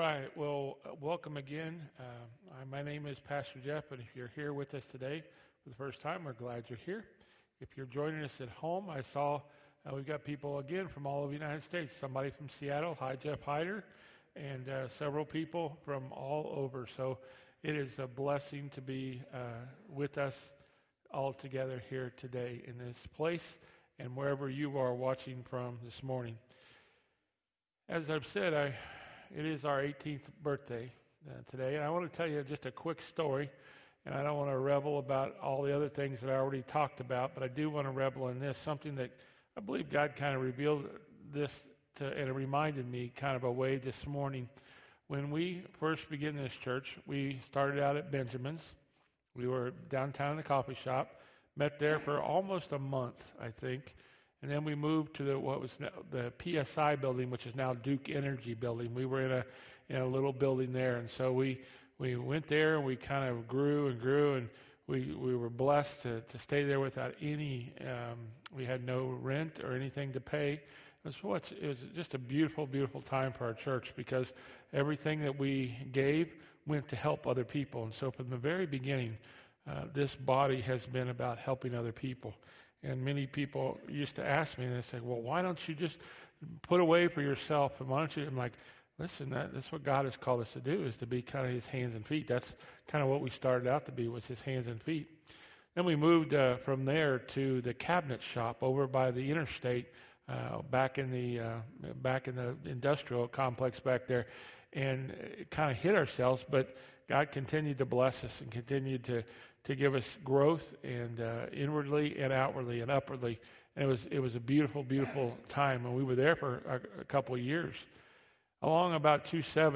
right. Well, welcome again. My name is Pastor Jeff, and if you're here with us today for the first time, we're glad you're here. If you're joining us at home, I saw we've got people again from all over the United States. Somebody from Seattle, hi Jeff Hyder, and several people from all over. So it is a blessing to be with us all together here today in this place and wherever you are watching from this morning. As I've said, it is our 18th birthday today, and I want to tell you just a quick story, and I don't want to revel about all the other things that I already talked about, but I do want to revel in this, something that I believe God kind of revealed this and it reminded me kind of a way this morning. When we first began this church, we started out at Benjamin's. We were downtown in the coffee shop, met there for almost a month, I think. And then we moved to what was the PSI building, which is now Duke Energy building. We were in a little building there, and so we went there and we kind of grew and grew, and we were blessed to stay there without any. We had no rent or anything to pay. It was just a beautiful, beautiful time for our church because everything that we gave went to help other people, and so from the very beginning, this body has been about helping other people. And many people used to ask me, and they say, well, why don't you just put away for yourself? And why don't you? I'm like, listen, that's what God has called us to do, is to be kind of his hands and feet. That's kind of what we started out to be, was his hands and feet. Then we moved from there to the cabinet shop over by the interstate, back in the industrial complex back there. And it kind of hit ourselves, but God continued to bless us and continued to give us growth, and inwardly and outwardly and upwardly. And it was a beautiful, beautiful time. And we were there for a couple of years. Along about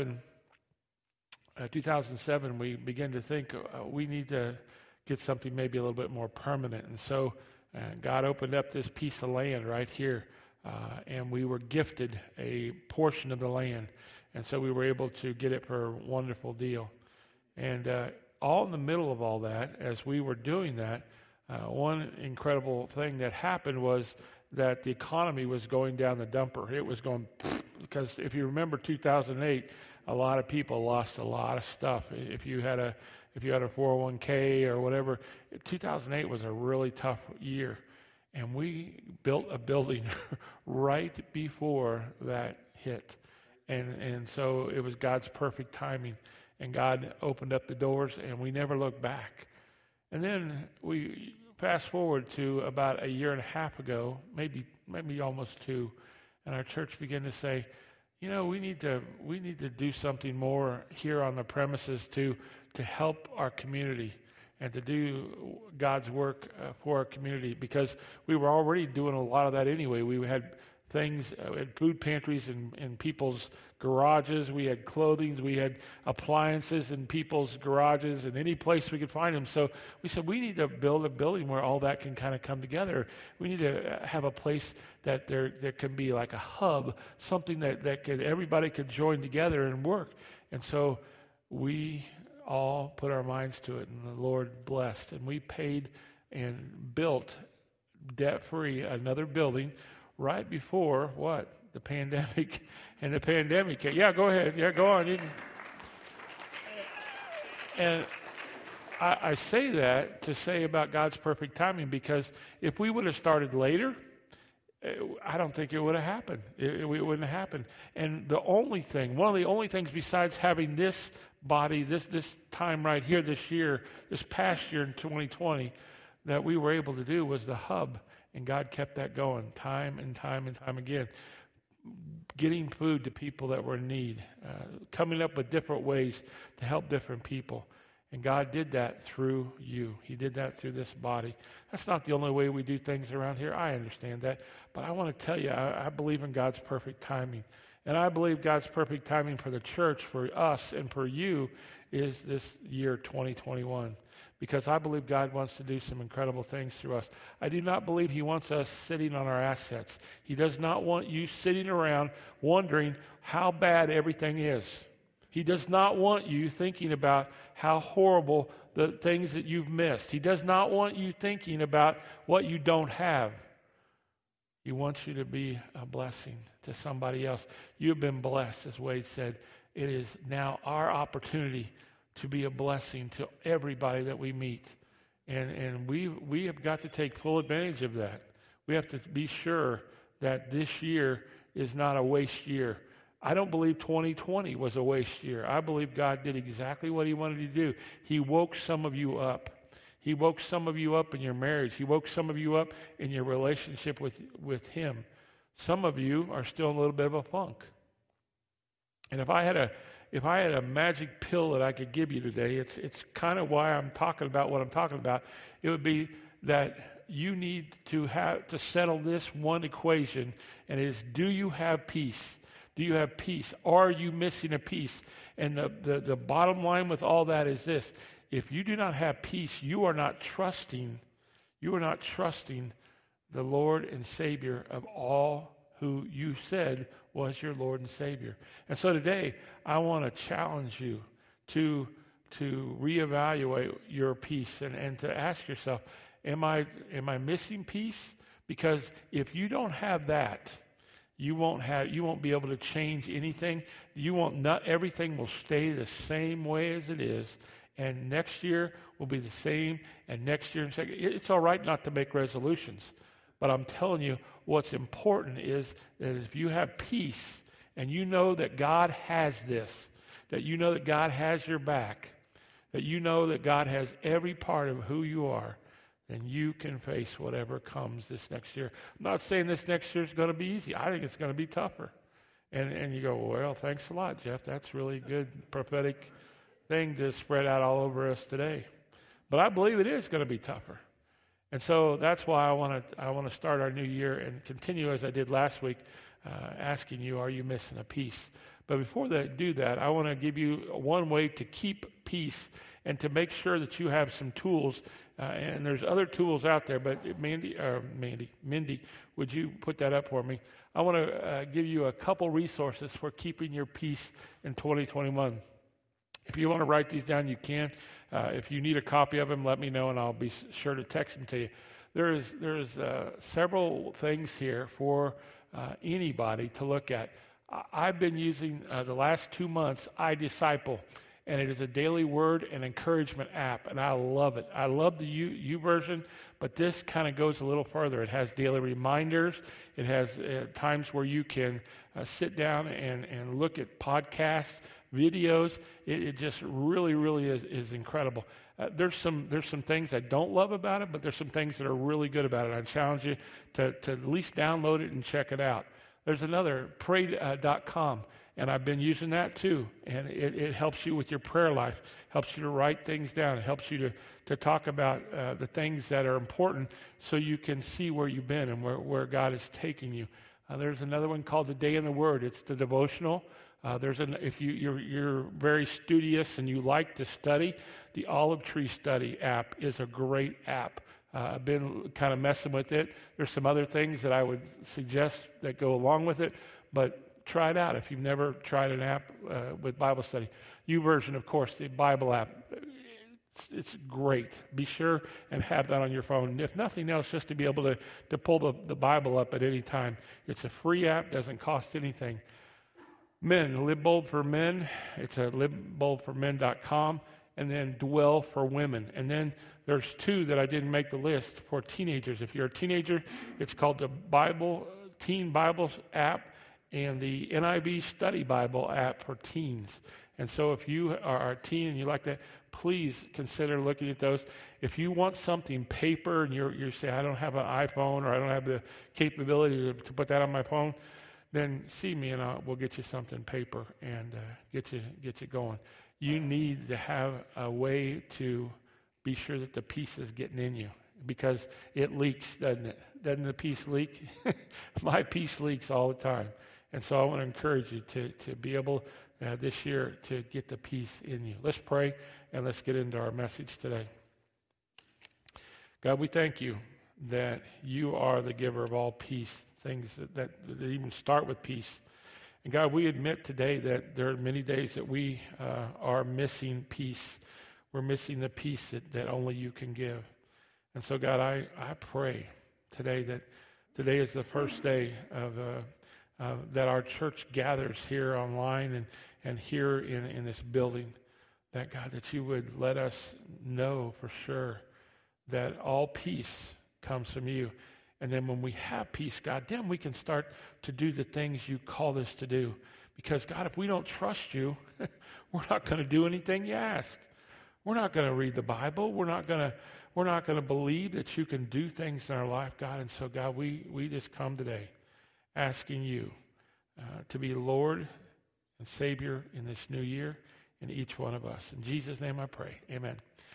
2007, we began to think we need to get something maybe a little bit more permanent. And so God opened up this piece of land right here, and we were gifted a portion of the land. And so we were able to get it for a wonderful deal. And all in the middle of all that, as we were doing that, one incredible thing that happened was that the economy was going down the dumper. It was going, because if you remember 2008, a lot of people lost a lot of stuff. If you had a 401k or whatever, 2008 was a really tough year. And we built a building right before that hit. And so it was God's perfect timing. And God opened up the doors, and we never looked back. And then we fast forward to about a year and a half ago, maybe almost two, and our church began to say, we need to do something more here on the premises to help our community and to do God's work for our community, because we were already doing a lot of that anyway. We had things, we had food pantries in people's garages, we had clothing, we had appliances in people's garages, and any place we could find them. So we said, we need to build a building where all that can kind of come together. We need to have a place that there can be like a hub, something that everybody could join together and work. And so we all put our minds to it, and the Lord blessed. And we paid and built debt-free another building right before what? The pandemic. And the pandemic. Yeah, go ahead. Yeah, go on. And I say that to say about God's perfect timing, because if we would have started later, I don't think it would have happened. It wouldn't have happened. And one of the only things besides having this body, this time right here this year, this past year in 2020, that we were able to do was the hub. And God kept that going time and time and time again, getting food to people that were in need, coming up with different ways to help different people. And God did that through you. He did that through this body. That's not the only way we do things around here. I understand that. But I want to tell you, I believe in God's perfect timing. And I believe God's perfect timing for the church, for us, and for you is this year 2021. Because I believe God wants to do some incredible things through us. I do not believe he wants us sitting on our assets. He does not want you sitting around wondering how bad everything is. He does not want you thinking about how horrible the things that you've missed. He does not want you thinking about what you don't have. He wants you to be a blessing to somebody else. You've been blessed, as Wade said, it is now our opportunity to be a blessing to everybody that we meet. And we have got to take full advantage of that. We have to be sure that this year is not a waste year. I don't believe 2020 was a waste year. I believe God did exactly what he wanted to do. He woke some of you up. He woke some of you up in your marriage. He woke some of you up in your relationship with him. Some of you are still in a little bit of a funk. And if I had a magic pill that I could give you today, it's kind of why I'm talking about what I'm talking about. It would be that you need to settle this one equation, and it is, do you have peace? Do you have peace? Are you missing a piece? And the bottom line with all that is this: if you do not have peace, you are not trusting the Lord and Savior of all who you said was your Lord and Savior. And so today, I want to challenge you to reevaluate your peace and to ask yourself, am I missing peace? Because if you don't have that, you won't be able to change anything. Not everything will stay the same way as it is. And next year will be the same, and next year and second. It's all right not to make resolutions, but I'm telling you, what's important is that if you have peace and you know that God has this, that you know that God has your back, that you know that God has every part of who you are, then you can face whatever comes this next year. I'm not saying this next year is going to be easy. I think it's going to be tougher. And you go, well, thanks a lot, Jeff. That's really good prophetic thing to spread out all over us today. But I believe it is going to be tougher. And so that's why I want to start our new year and continue as I did last week, asking you, are you missing a piece? But before I do that, I want to give you one way to keep peace and to make sure that you have some tools. And there's other tools out there, but Mindy, would you put that up for me? I want to give you a couple resources for keeping your peace in 2021. If you want to write these down, you can. If you need a copy of them, let me know, and I'll be sure to text them to you. There's several things here for anybody to look at. I've been using the last 2 months iDisciple, and it is a daily word and encouragement app, and I love it. I love the U version, but this kind of goes a little further. It has daily reminders. It has times where you can sit down and look at podcasts, videos. It just really, really is incredible. There's some things I don't love about it, but there's some things that are really good about it. I challenge you to at least download it and check it out. There's another, pray.com, and I've been using that too. And it helps you with your prayer life, helps you to write things down. It helps you to talk about the things that are important so you can see where you've been and where God is taking you. There's another one called The Day in the Word. It's the devotional. If you're very studious and you like to study, the Olive Tree Study app is a great app. I've been kind of messing with it. There's some other things that I would suggest that go along with it, but try it out if you've never tried an app with Bible study. YouVersion, of course, the Bible app. It's great. Be sure and have that on your phone. If nothing else, just to be able to pull the Bible up at any time. It's a free app, doesn't cost anything. Men, Live Bold for Men. It's at liveboldformen.com. And then Dwell for Women. And then there's two that I didn't make the list for teenagers. If you're a teenager, it's called the Teen Bible app and the NIV Study Bible app for teens. And so if you are a teen and you like that, please consider looking at those. If you want something paper and you say, I don't have an iPhone or I don't have the capability to put that on my phone, then see me and we'll get you something paper and get you going. You need to have a way to be sure that the peace is getting in you because it leaks, doesn't it? Doesn't the peace leak? My peace leaks all the time. And so I want to encourage you to be able this year to get the peace in you. Let's pray and let's get into our message today. God, we thank you that you are the giver of all peace, things that even start with peace. And God, we admit today that there are many days that we are missing peace. We're missing the peace that only you can give. And so, God, I pray today that today is the first day of that our church gathers here online and here in this building, that God, that you would let us know for sure that all peace comes from you. And then when we have peace, God, then we can start to do the things you called us to do. Because, God, if we don't trust you, we're not going to do anything you ask. We're not going to read the Bible. We're not going to believe that you can do things in our life, God. And so, God, we just come today asking you to be Lord and Savior in this new year in each one of us. In Jesus' name I pray. Amen.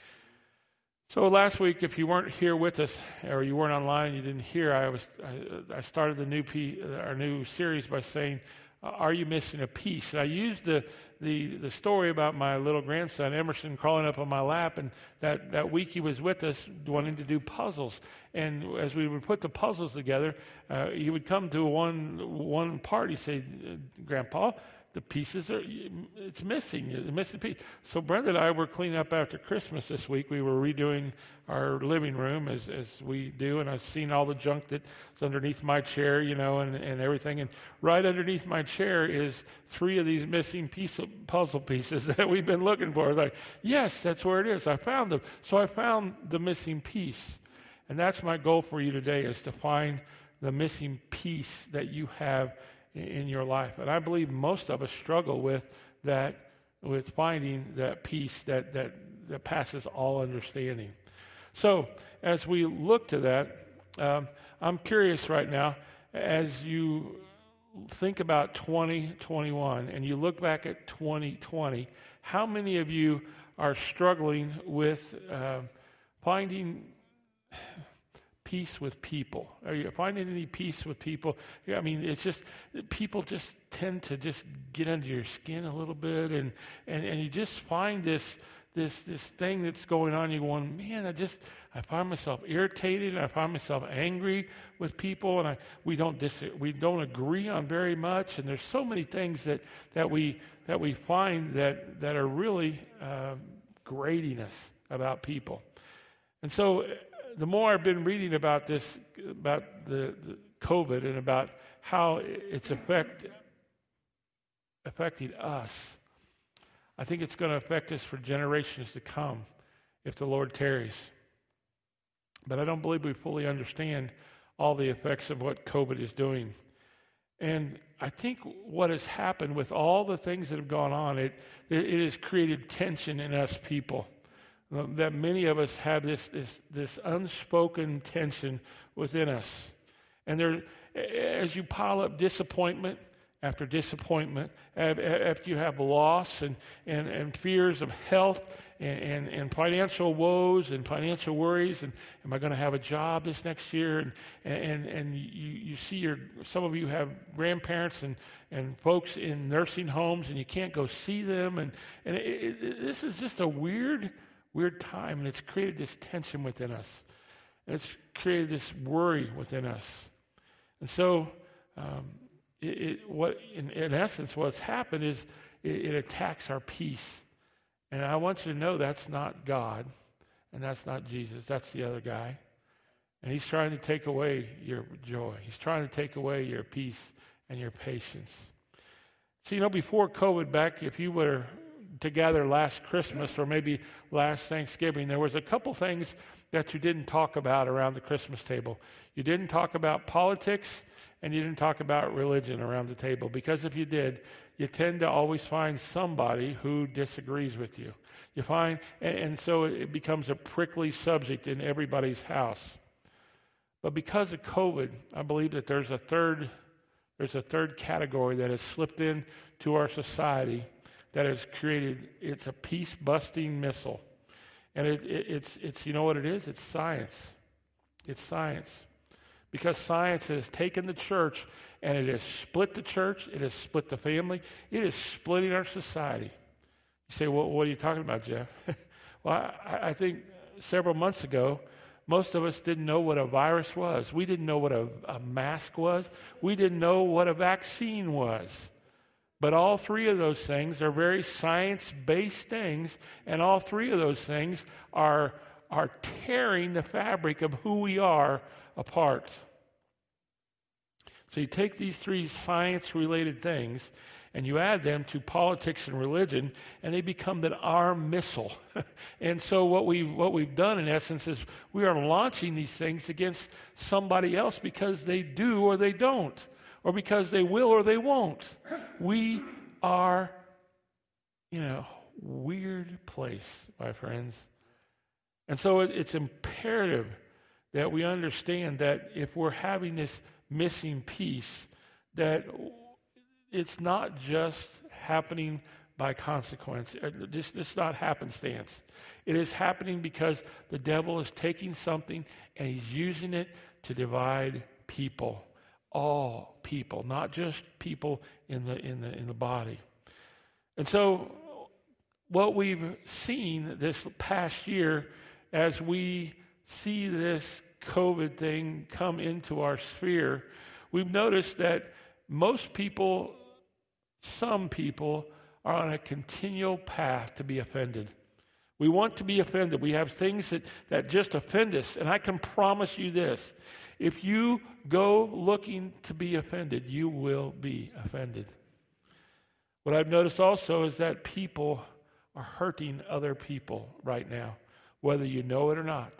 So last week, if you weren't here with us or you weren't online and you didn't hear, I started our new series by saying, are you missing a piece? And I used the story about my little grandson, Emerson, crawling up on my lap, and that week he was with us wanting to do puzzles. And as we would put the puzzles together, he would come to one part. He'd say, Grandpa, the pieces it's missing. It's a missing piece. So Brenda and I were cleaning up after Christmas this week. We were redoing our living room as we do, and I've seen all the junk that's underneath my chair, and everything. And right underneath my chair is 3 of these missing puzzle pieces that we've been looking for. Like, yes, that's where it is. I found them. So I found the missing piece. And that's my goal for you today, is to find the missing piece that you have in your life. And I believe most of us struggle with that, with finding that peace that passes all understanding. So as we look to that, I'm curious right now, as you think about 2021 and you look back at 2020, how many of you are struggling with finding peace with people? Are you finding any peace with people? I mean, it's just, people just tend to just get under your skin a little bit, and you just find this thing that's going on. You're going, man, I find myself irritated, and I find myself angry with people, and we don't agree on very much, and there's so many things that we find that are really grating us about people. And so the more I've been reading about this, about the COVID, and about how it's affecting us, I think it's going to affect us for generations to come if the Lord tarries. But I don't believe we fully understand all the effects of what COVID is doing. And I think what has happened with all the things that have gone on, it has created tension in us people. That many of us have this unspoken tension within us. And there, as you pile up disappointment after disappointment, after you have loss and fears of health and financial woes and financial worries, and am I going to have a job this next year? And you see some of you have grandparents and folks in nursing homes, and you can't go see them. And this is just a weird time, and it's created this tension within us. And it's created this worry within us. And so, in essence, what's happened is it attacks our peace. And I want you to know that's not God, and that's not Jesus. That's the other guy. And he's trying to take away your joy. He's trying to take away your peace and your patience. So, before COVID, back, if you were together last Christmas or maybe last Thanksgiving, there was a couple things that you didn't talk about around the Christmas table. You didn't talk about politics, and you didn't talk about religion around the table, because if you did, you tend to always find somebody who disagrees with you. You find, and so it becomes a prickly subject in everybody's house. But because of COVID, I believe that there's a third category that has slipped into our society that has created, it's a peace-busting missile. And it's you know what it is? It's science. It's science. Because science has taken the church, and it has split the church, it has split the family, it is splitting our society. You say, well, what are you talking about, Jeff? Well, I think several months ago, most of us didn't know what a virus was. We didn't know what a mask was. We didn't know what a vaccine was. But all 3 of those things are very science-based things, and all 3 of those things are tearing the fabric of who we are apart. So you take these 3 science-related things, and you add them to politics and religion, and they become an arm missile. And so what we've done, in essence, is we are launching these things against somebody else because they do or they don't, or because they will or they won't. We are in a weird place, my friends. And so it's imperative that we understand that if we're having this missing piece, that it's not just happening by consequence. It's not happenstance. It is happening because the devil is taking something and he's using it to divide people, all people, not just people in the body. And so, what we've seen this past year, as we see this COVID thing come into our sphere, we've noticed that most people, some people, are on a continual path to be offended. We want to be offended. We have things that just offend us. And I can promise you this: if you go looking to be offended, you will be offended. What I've noticed also is that people are hurting other people right now, whether you know it or not.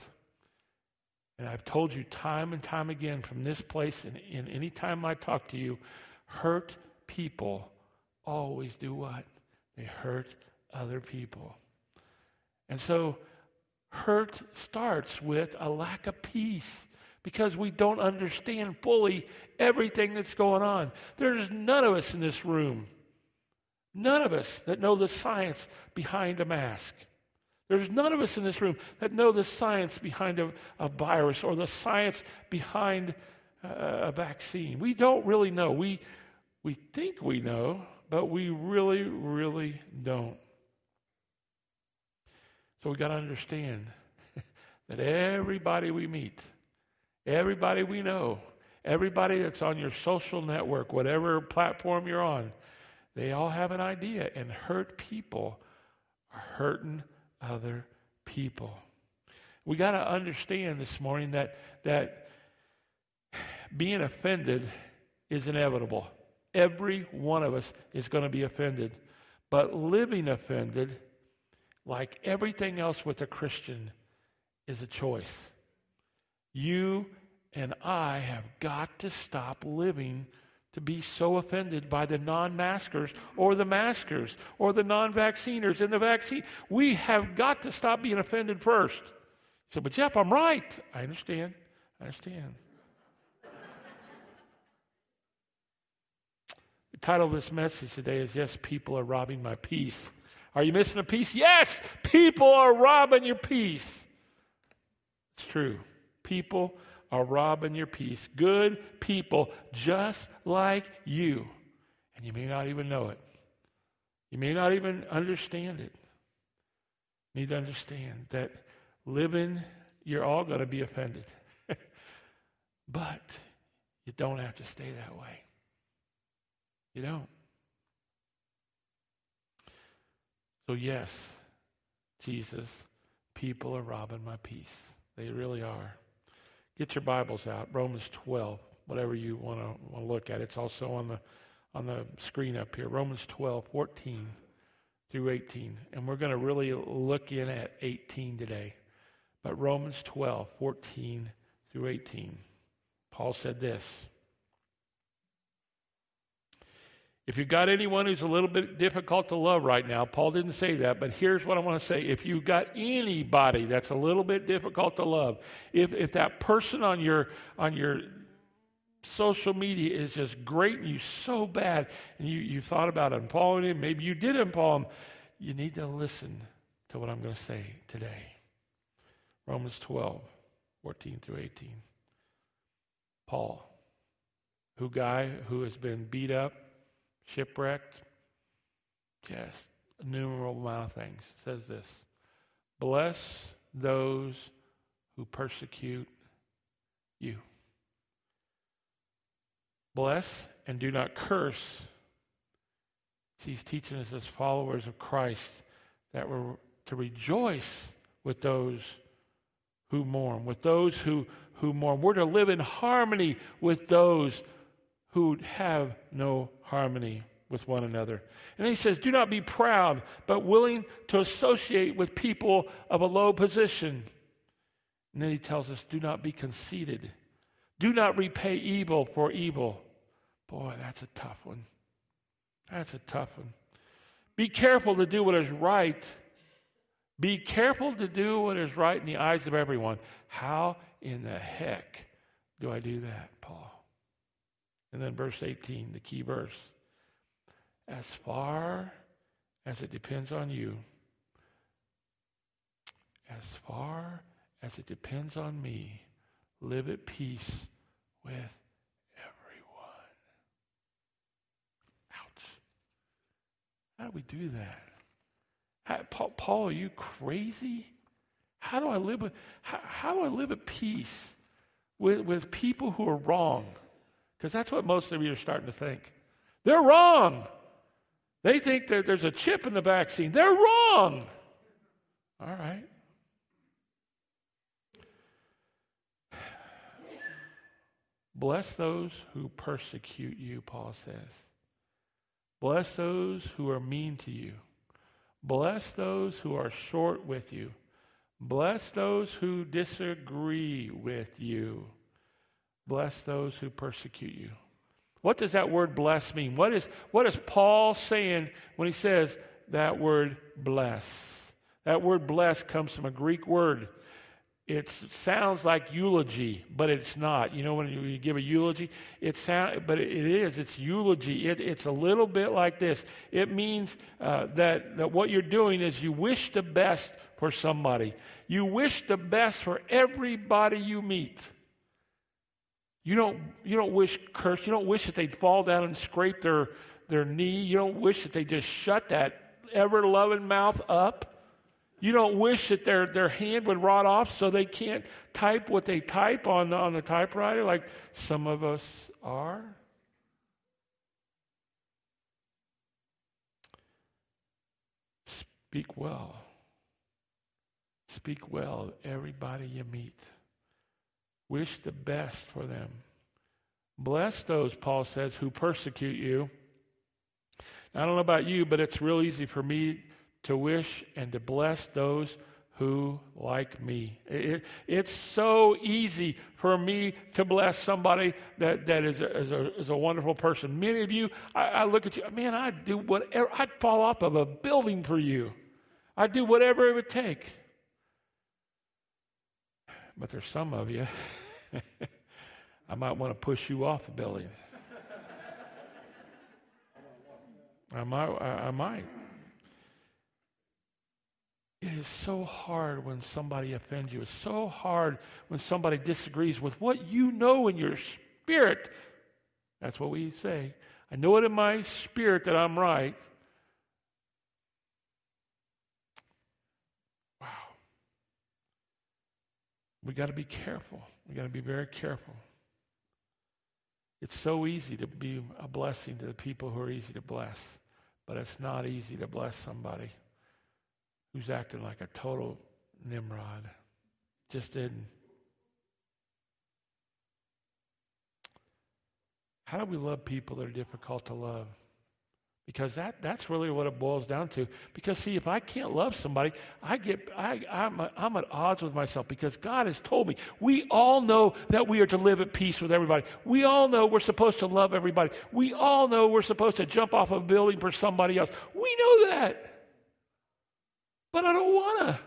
And I've told you time and time again from this place, and any time I talk to you, hurt people always do what? They hurt other people. And so hurt starts with a lack of peace because we don't understand fully everything that's going on. There's none of us in this room, none of us that know the science behind a mask. There's none of us in this room that know the science behind a virus or the science behind a vaccine. We don't really know. We think we know, but we really, really don't. So we got to understand that everybody we meet, everybody we know, everybody that's on your social network, whatever platform you're on, they all have an idea, and hurt people are hurting other people. We got to understand this morning that being offended is inevitable. Every one of us is going to be offended. But living offended, like everything else with a Christian, is a choice. You and I have got to stop living to be so offended by the non-maskers or the maskers or the non-vacciners and the vaccine. We have got to stop being offended first. So, but Jeff, I'm right. I understand. The title of this message today is, Yes, People Are Robbing My Peace. Are you missing a piece? Yes, people are robbing your peace. It's true. People are robbing your peace. Good people just like you. And you may not even know it. You may not even understand it. You need to understand that living, you're all going to be offended. But you don't have to stay that way. You don't. So yes, Jesus, people are robbing my peace. They really are. Get your Bibles out, Romans 12, whatever you want to look at. It's also on the screen up here, Romans 12, 14 through 18. And we're going to really look in at 18 today. But Romans 12, 14 through 18. Paul said this: if you've got anyone who's a little bit difficult to love right now, Paul didn't say that, but here's what I want to say. If you've got anybody that's a little bit difficult to love, if that person on your social media is just great and you so bad, and you thought about unfollowing him, maybe you did unfollow him, you need to listen to what I'm going to say today. Romans 12, 14 through 18. Paul, guy who has been beat up, shipwrecked, just a innumerable amount of things, says this: bless those who persecute you. Bless and do not curse. He's teaching us as followers of Christ that we're to rejoice with those who mourn, with those who mourn. We're to live in harmony with those who have no harmony with one another. And he says, do not be proud, but willing to associate with people of a low position. And then he tells us, do not be conceited. Do not repay evil for evil. Boy, that's a tough one. That's a tough one. Be careful to do what is right. Be careful to do what is right in the eyes of everyone. How in the heck do I do that, Paul? And then verse 18, the key verse. As far as it depends on you, as far as it depends on me, live at peace with everyone. Ouch. How do we do that? Paul, are you crazy? How do I live at peace with people who are wrong? Because that's what most of you are starting to think. They're wrong. They think that there's a chip in the vaccine. They're wrong. All right. Bless those who persecute you, Paul says. Bless those who are mean to you. Bless those who are short with you. Bless those who disagree with you. Bless those who persecute you. What does that word bless mean? What is Paul saying when he says that word bless? That word bless comes from a Greek word. It sounds like eulogy, but it's not. You know, when you give a eulogy, it's eulogy. It's a little bit like this. It means that what you're doing is you wish the best for somebody. You wish the best for everybody you meet. You don't wish curse. You don't wish that they'd fall down and scrape their knee. You don't wish that they just shut that ever-loving mouth up. You don't wish that their hand would rot off so they can't type what they type on the typewriter like some of us are. Speak well. Speak well, everybody you meet. Wish the best for them. Bless those, Paul says, who persecute you. I don't know about you, but it's real easy for me to wish and to bless those who like me. It's so easy for me to bless somebody that is a wonderful person. Many of you, I look at you, man, I'd do whatever. I'd fall off of a building for you. I'd do whatever it would take. But there's some of you, I might want to push you off the building. I might. It is so hard when somebody offends you. It's so hard when somebody disagrees with what you know in your spirit. That's what we say. I know it in my spirit that I'm right. Wow. We got to be careful. We got to be very careful. It's so easy to be a blessing to the people who are easy to bless, but it's not easy to bless somebody who's acting like a total Nimrod. Just didn't. How do we love people that are difficult to love? Because that's really what it boils down to. Because see, if I can't love somebody, I'm at odds with myself because God has told me. We all know that we are to live at peace with everybody. We all know we're supposed to love everybody. We all know we're supposed to jump off a building for somebody else. We know that. But I don't want to.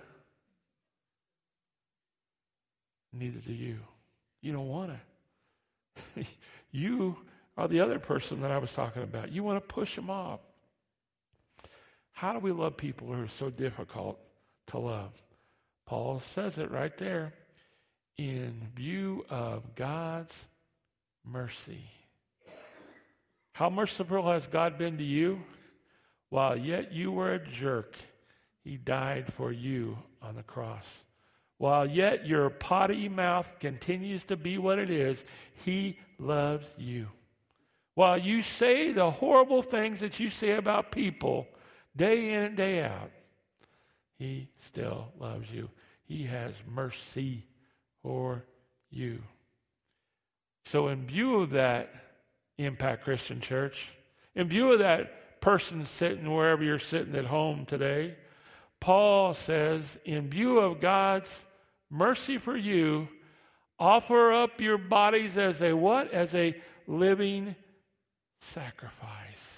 Neither do you. You don't want to. You are the other person that I was talking about. You want to push them off. How do we love people who are so difficult to love? Paul says it right there. In view of God's mercy. How merciful has God been to you? While yet you were a jerk, He died for you on the cross. While yet your potty mouth continues to be what it is, He loves you. While you say the horrible things that you say about people day in and day out, He still loves you. He has mercy for you. So in view of that, Impact Christian Church, In view of that person sitting wherever you're sitting at home today, Paul says, in view of God's mercy for you, offer up your bodies as a what? As a living sacrifice.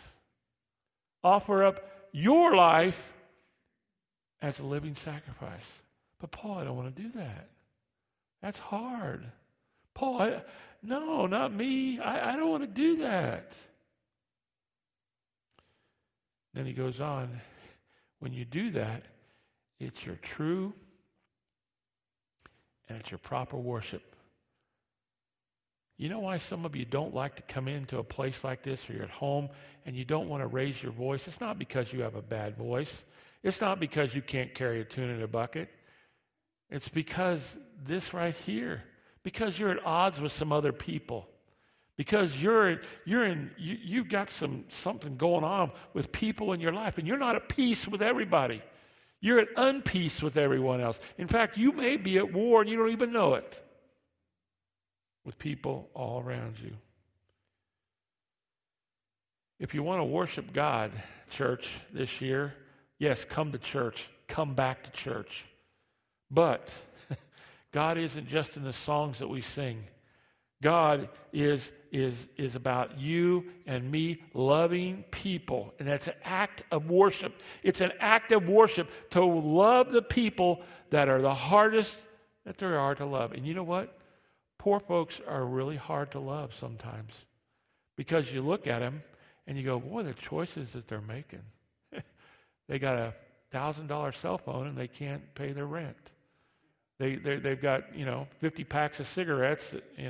Offer up your life as a living sacrifice. But Paul, I don't want to do that. That's hard. Paul, no, not me. I don't want to do that. Then he goes on, when you do that, it's your true and it's your proper worship. You know why some of you don't like to come into a place like this, or you're at home and you don't want to raise your voice? It's not because you have a bad voice. It's not because you can't carry a tune in a bucket. It's because this right here, because you're at odds with some other people. Because you've got something going on with people in your life, and you're not at peace with everybody. You're at unpeace with everyone else. In fact, you may be at war and you don't even know it with people all around you. If you want to worship God, church, this year, yes, come to church. Come back to church. But God isn't just in the songs that we sing. God is about you and me loving people. And that's an act of worship. It's an act of worship to love the people that are the hardest that there are to love. And you know what? Poor folks are really hard to love sometimes. Because you look at them and you go, boy, the choices that they're making. They got a $1,000 cell phone and they can't pay their rent. They've got 50 packs of cigarettes.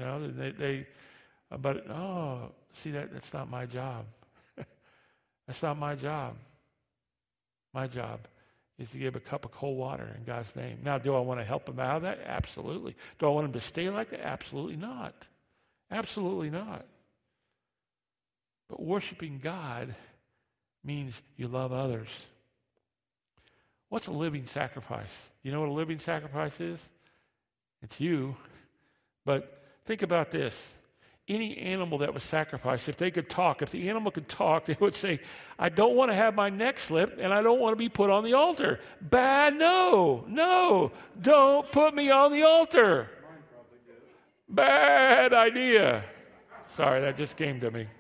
But that's not my job. That's not my job. My job is to give a cup of cold water in God's name. Now, do I want to help them out of that? Absolutely. Do I want them to stay like that? Absolutely not. Absolutely not. But worshiping God means you love others. What's a living sacrifice? You know what a living sacrifice is? It's you. But think about this. Any animal that was sacrificed, if they could talk, if the animal could talk, they would say, I don't want to have my neck slipped and I don't want to be put on the altar. Bad, no, don't put me on the altar. Bad idea. Sorry, that just came to me.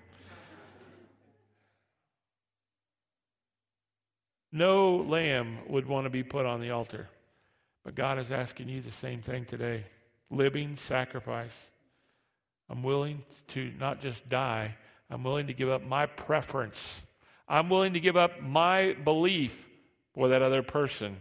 No lamb would want to be put on the altar. But God is asking you the same thing today. Living sacrifice. I'm willing to not just die. I'm willing to give up my preference. I'm willing to give up my belief for that other person.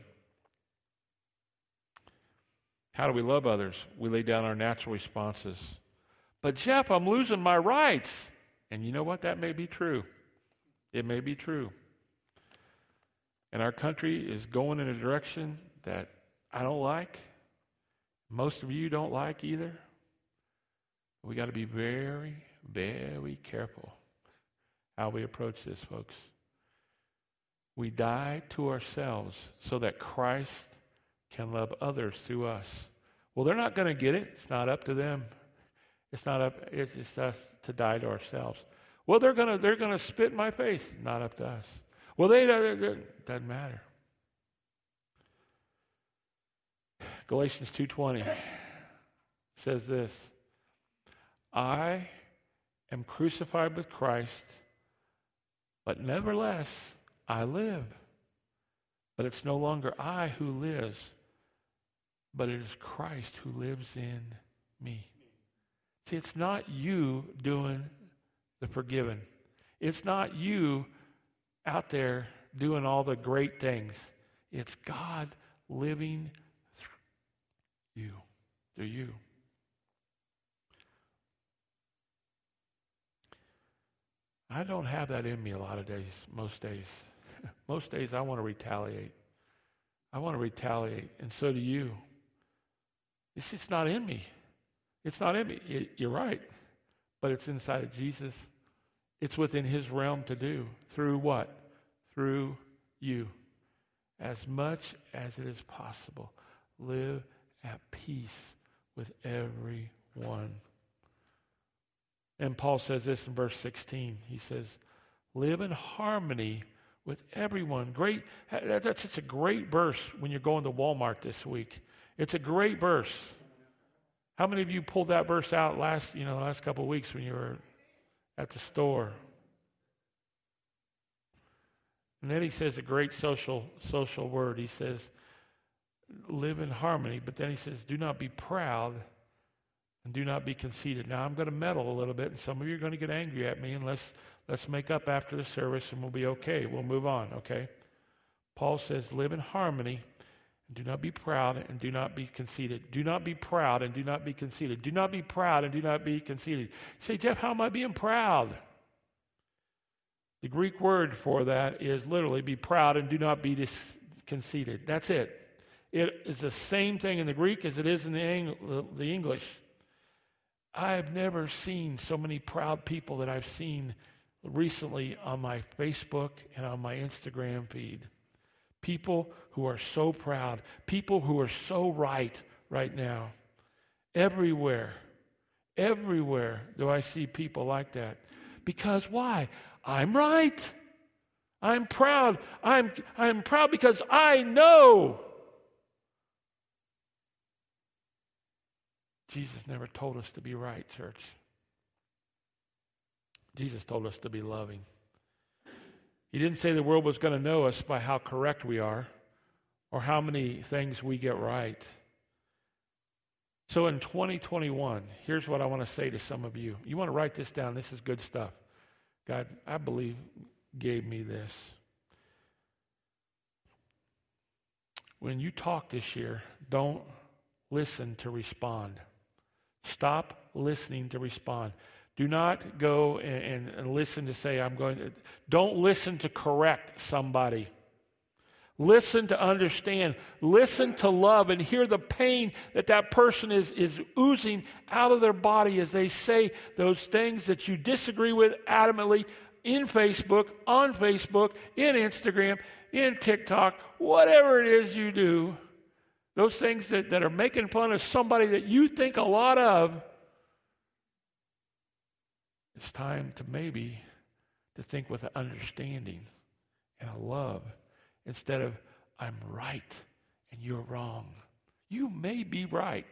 How do we love others? We lay down our natural responses. But Jeff, I'm losing my rights. And you know what? That may be true. It may be true. And our country is going in a direction that I don't like. Most of you don't like either. We got to be very, very careful how we approach this, folks. We die to ourselves so that Christ can love others through us. Well, they're not going to get it. It's not up to them. It's us to die to ourselves. Well, they're going to spit in my face. Not up to us. Well, doesn't matter. Galatians 2:20 says this, I am crucified with Christ, but nevertheless I live. But it's no longer I who lives, but it is Christ who lives in me. See, it's not you doing the forgiven. It's not you out there doing all the great things. It's God living through you. I don't have that in me a lot of days, most days. Most days I want to retaliate. And so do you. It's not in me. It's not in me. You're right. But it's inside of Jesus. It's within his realm to do. Through what? Through you. As much as it is possible, live at peace with everyone. And Paul says this in verse 16. He says, Live in harmony with everyone. Great. That's such a great verse when you're going to Walmart this week. It's a great verse. How many of you pulled that verse out last couple of weeks when you were at the store? And then he says a great social word. He says, live in harmony. But then he says, do not be proud and do not be conceited. Now, I'm going to meddle a little bit, and some of you are going to get angry at me, and let's make up after the service, and we'll be okay. We'll move on, okay? Paul says, live in harmony, and do not be proud, and do not be conceited. Do not be proud, and do not be conceited. Do not be proud, and do not be conceited. You say, Jeff, how am I being proud? The Greek word for that is literally be proud and do not be conceited. That's it. It is the same thing in the Greek as it is in the English. I've never seen so many proud people that I've seen recently on my Facebook and on my Instagram feed. People who are so proud. People who are so right now. Everywhere do I see people like that. Because why? I'm right. I'm proud. I'm proud because I know. Jesus never told us to be right, church. Jesus told us to be loving. He didn't say the world was going to know us by how correct we are or how many things we get right. So in 2021, here's what I want to say to some of you. You want to write this down. This is good stuff. God, I believe, gave me this. When you talk this year, don't listen to respond. Stop listening to respond. Do not go and listen to say, don't listen to correct somebody. Listen to understand. Listen to love and hear the pain that person is oozing out of their body as they say those things that you disagree with adamantly in Facebook, on Facebook, in Instagram, in TikTok, whatever it is you do. Those things that are making fun of somebody that you think a lot of. It's time to think with an understanding and a love instead of I'm right and you're wrong. You may be right.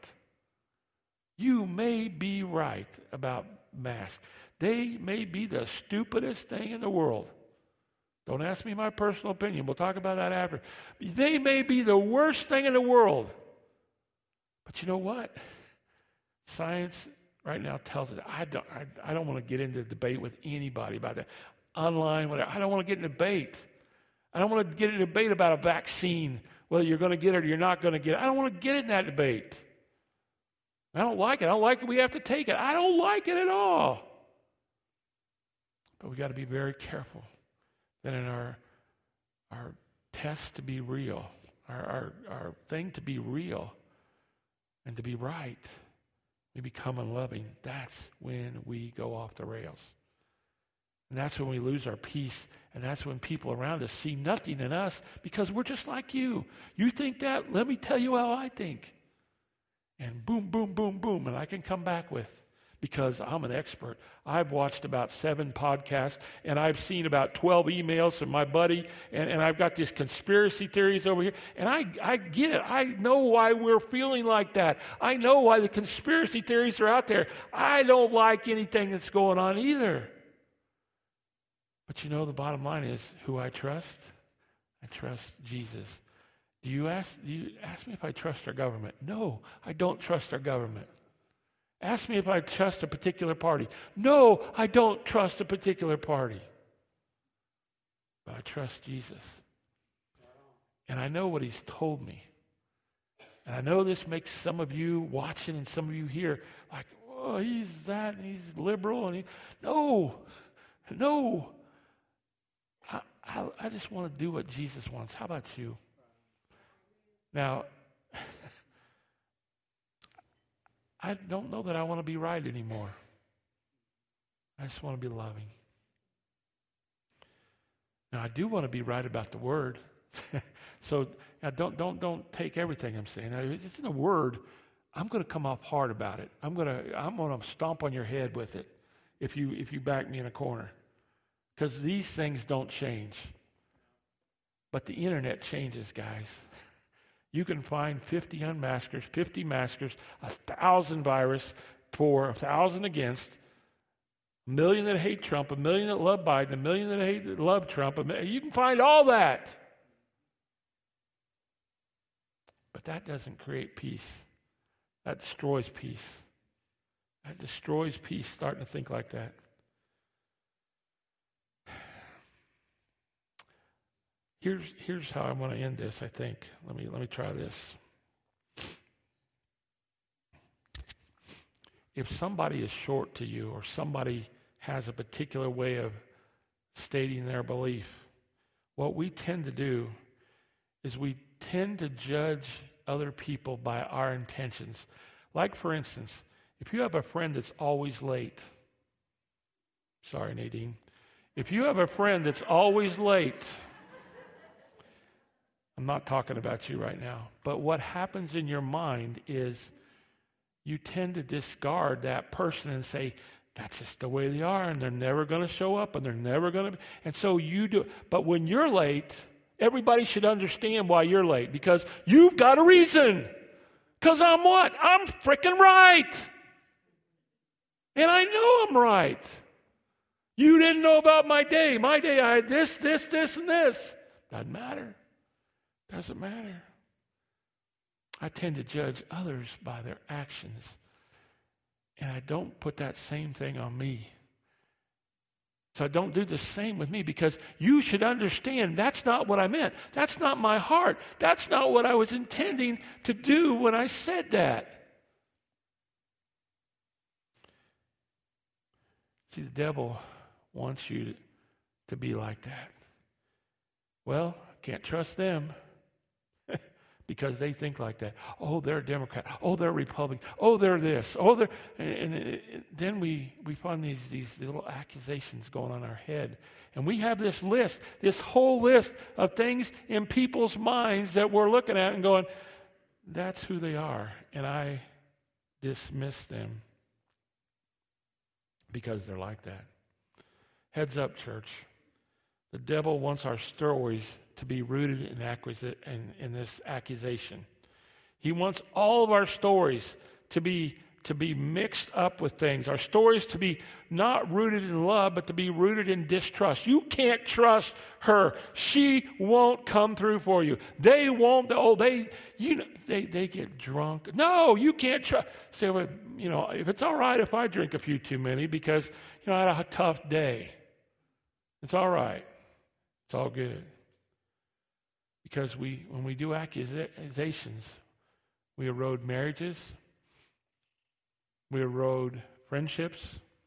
You may be right about masks. They may be the stupidest thing in the world. Don't ask me my personal opinion. We'll talk about that after. They may be the worst thing in the world. But you know what? Science right now tells us I don't want to get into a debate with anybody about that. Online, whatever. I don't want to get in a debate. I don't want to get in a debate about a vaccine, whether you're going to get it or you're not going to get it. I don't want to get in that debate. I don't like it. I don't like that we have to take it. I don't like it at all. But we got to be very careful that in our test to be real, our thing to be real and to be right, we become unloving. That's when we go off the rails. And that's when we lose our peace. And that's when people around us see nothing in us because we're just like you. You think that? Let me tell you how I think. And boom, boom, boom, boom. And I can come back with, because I'm an expert. I've watched about 7 podcasts, and I've seen about 12 emails from my buddy, and I've got these conspiracy theories over here. And I get it. I know why we're feeling like that. I know why the conspiracy theories are out there. I don't like anything that's going on either. But you know, the bottom line is who I trust. I trust Jesus. Do you ask me if I trust our government? No, I don't trust our government. Ask me if I trust a particular party. No, I don't trust a particular party. But I trust Jesus. And I know what he's told me. And I know this makes some of you watching and some of you here like, oh, he's that, and he's liberal. No. I just want to do what Jesus wants. How about you? Now, I don't know that I want to be right anymore. I just want to be loving. Now, I do want to be right about the word. So now don't take everything I'm saying. Now, it's in the word. I'm going to come off hard about it. I'm going to stomp on your head with it if you back me in a corner. because these things don't change. But the internet changes, guys. You can find 50 unmaskers, 50 maskers, 1,000 virus for, 1,000 against, 1 million that hate Trump, 1 million that love Biden, 1 million that love Trump. You can find all that. But that doesn't create peace. That destroys peace. That destroys peace, starting to think like that. Here's how I want to end this, I think. Let me try this. If somebody is short to you, or somebody has a particular way of stating their belief, what we tend to do is we tend to judge other people by our intentions. Like, for instance, if you have a friend that's always late, sorry, Nadine. If you have a friend that's always late, I'm not talking about you right now, but what happens in your mind is you tend to discard that person and say, that's just the way they are, and they're never going to show up, and they're never going to, and so you do. But when you're late, everybody should understand why you're late, because you've got a reason. Because I'm what? I'm freaking right. And I know I'm right. You didn't know about my day. My day, I had this, and this. Doesn't matter. Doesn't matter. I tend to judge others by their actions. And I don't put that same thing on me. So don't do the same with me, because you should understand that's not what I meant. That's not my heart. That's not what I was intending to do when I said that. See, the devil wants you to be like that. Well, can't trust them. Because they think like that. Oh, they're a Democrat. Oh, they're a Republican. Oh, they're this. Oh, they're... And then we find these little accusations going on in our head. And we have this list, this whole list of things in people's minds that we're looking at and going, that's who they are. And I dismiss them because they're like that. Heads up, church. The devil wants our stories to be rooted in this accusation. He wants all of our stories to be mixed up with things. Our stories to be not rooted in love, but to be rooted in distrust. You can't trust her. She won't come through for you. They won't. Oh, they get drunk. No, you can't trust. Say, well, if it's all right if I drink a few too many because I had a tough day. It's all right. It's all good. Because when we do accusations, we erode marriages, we erode friendships,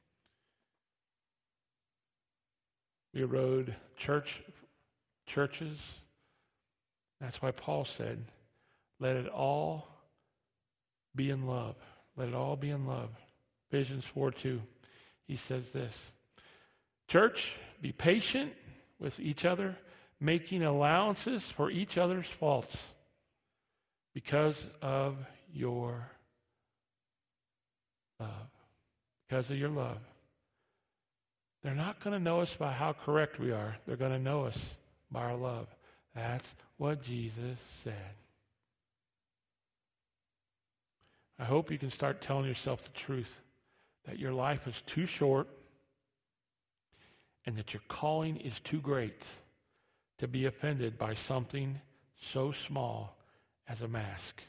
we erode churches. That's why Paul said, let it all be in love. Let it all be in love. Ephesians 4:2, he says this, church, be patient with each other, making allowances for each other's faults because of your love. Because of your love. They're not going to know us by how correct we are. They're going to know us by our love. That's what Jesus said. I hope you can start telling yourself the truth, that your life is too short and that your calling is too great to be offended by something so small as a mask.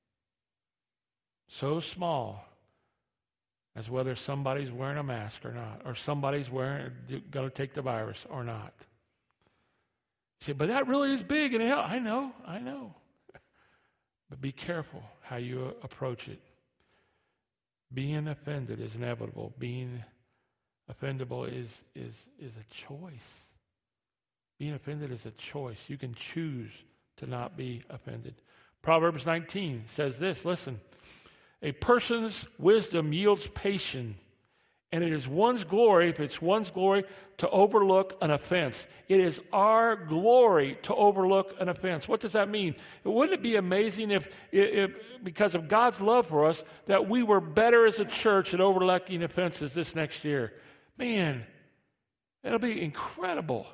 So small as whether somebody's wearing a mask or not, or somebody's going to take the virus or not. You say, but that really is big and hell. I know. But be careful how you approach it. Being offended is inevitable. Being offendable is a choice. Being offended is a choice. You can choose to not be offended. Proverbs 19 says this, listen. A person's wisdom yields patience, and it is one's glory, if it's one's glory, to overlook an offense. It is our glory to overlook an offense. What does that mean? Wouldn't it be amazing if because of God's love for us, that we were better as a church at overlooking offenses this next year? Man, It'll be incredible.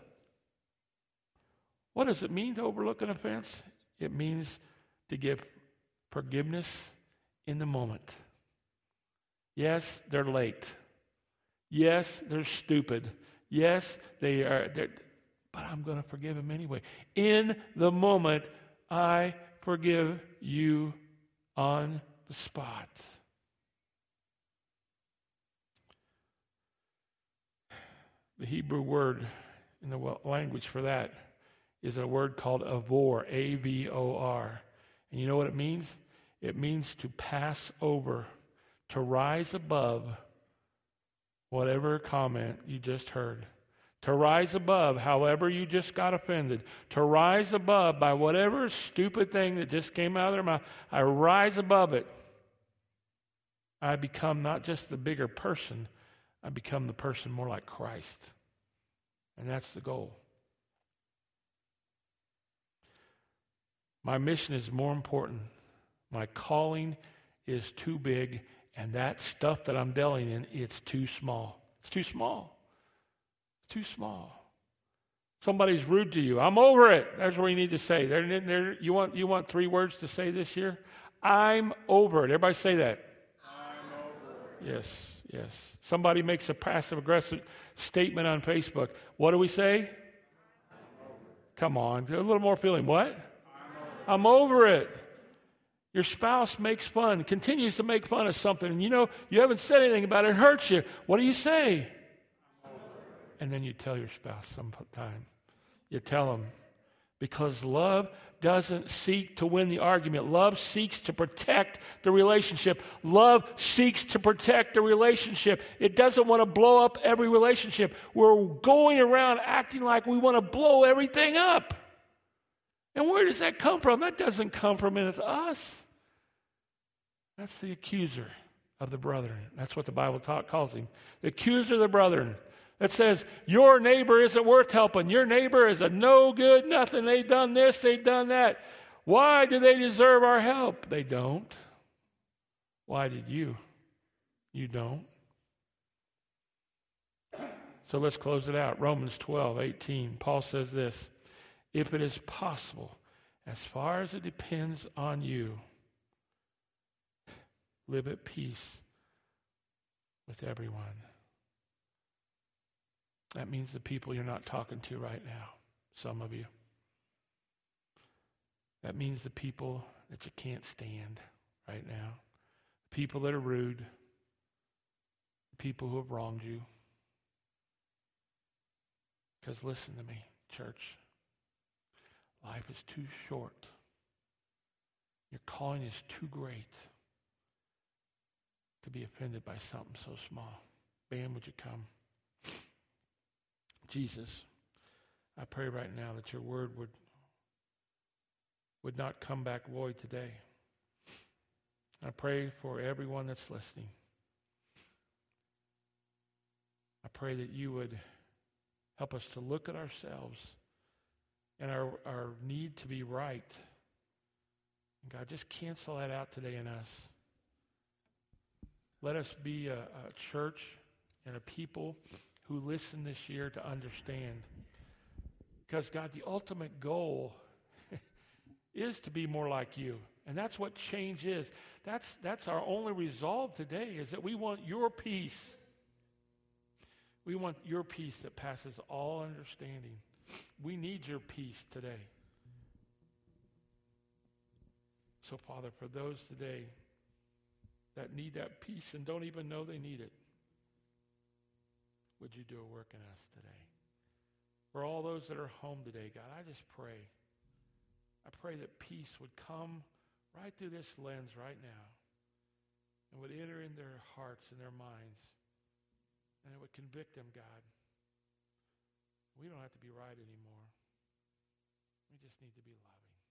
What does it mean to overlook an offense? It means to give forgiveness in the moment. Yes, they're late. Yes, they're stupid. Yes, but I'm going to forgive them anyway. In the moment, I forgive you on the spot. The Hebrew word in the language for that is a word called avor, A-V-O-R. And you know what it means? It means to pass over, to rise above whatever comment you just heard. To rise above however you just got offended. To rise above by whatever stupid thing that just came out of their mouth. I rise above it. I become not just the bigger person, I become the person more like Christ. And that's the goal. My mission is more important. My calling is too big, and that stuff that I'm dealing in, it's too small. It's too small. It's too small. Somebody's rude to you. I'm over it. That's what you need to say. You want 3 words to say this year? I'm over it. Everybody say that. I'm over it. Yes. Somebody makes a passive-aggressive statement on Facebook. What do we say? Come on. A little more feeling. What? I'm over it. Your spouse makes fun, continues to make fun of something, and you haven't said anything about it. It hurts you. What do you say? And then you tell your spouse sometime. You tell them. Because love doesn't seek to win the argument. Love seeks to protect the relationship. Love seeks to protect the relationship. It doesn't want to blow up every relationship. We're going around acting like we want to blow everything up. And where does that come from? That doesn't come from us. That's the accuser of the brethren. That's what the Bible calls him. The accuser of the brethren. That says, your neighbor isn't worth helping. Your neighbor is a no good, nothing. They've done this, they've done that. Why do they deserve our help? They don't. Why did you? You don't. So let's close it out. Romans 12:18. Paul says this. If it is possible, as far as it depends on you, live at peace with everyone. That means the people you're not talking to right now, some of you. That means the people that you can't stand right now. People that are rude. People who have wronged you. Because listen to me, church. Life is too short. Your calling is too great to be offended by something so small. Ben, would you come? Jesus, I pray right now that your word would not come back void today. I pray for everyone that's listening. I pray that you would help us to look at ourselves and our need to be right. And God, just cancel that out today in us. Let us be a church and a people who listen this year to understand. Because, God, the ultimate goal is to be more like you. And that's what change is. That's our only resolve today, is that we want your peace. We want your peace that passes all understanding. We need your peace today. So, Father, for those today that need that peace and don't even know they need it, would you do a work in us today? For all those that are home today, God, I just pray. I pray that peace would come right through this lens right now and would enter in their hearts and their minds, and it would convict them, God. We don't have to be right anymore. We just need to be loving.